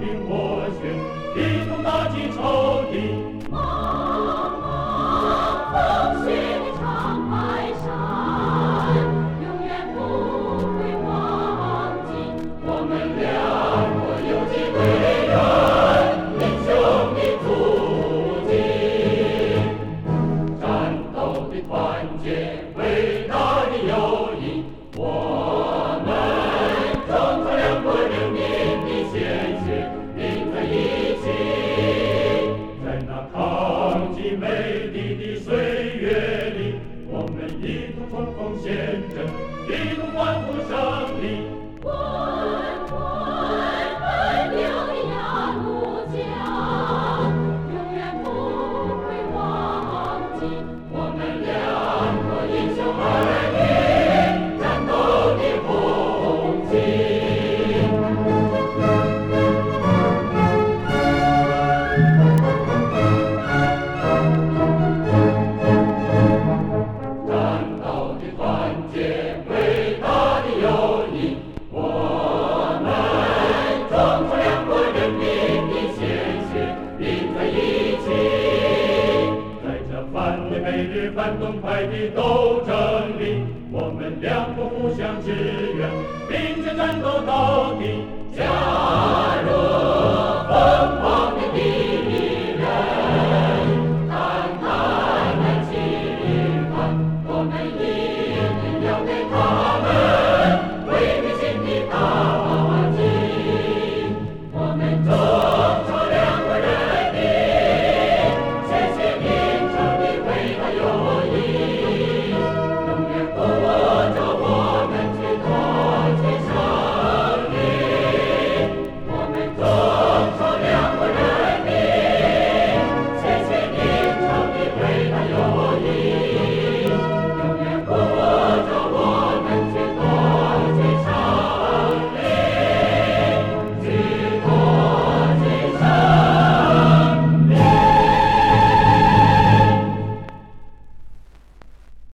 兵斡旋，一同打击仇敌。 茫茫风雪的长白山，永远不会忘记我们两国有机会远，英雄的足迹。 战斗的团结，伟大的友谊，我们中华两国人民的鲜血淋在一起。在那抗击美丽的岁月里，我们一同冲锋陷阵，一同欢呼胜利。 滚滚奔流的鸭绿江，永远不会忘记我们两国英雄儿女战斗的红旗。 战斗的团结，伟大的友谊，我们中华两国人民的鲜血淋在一起。在这反对美日反动派的斗争里，我们两国互相支援，并肩战斗到底。加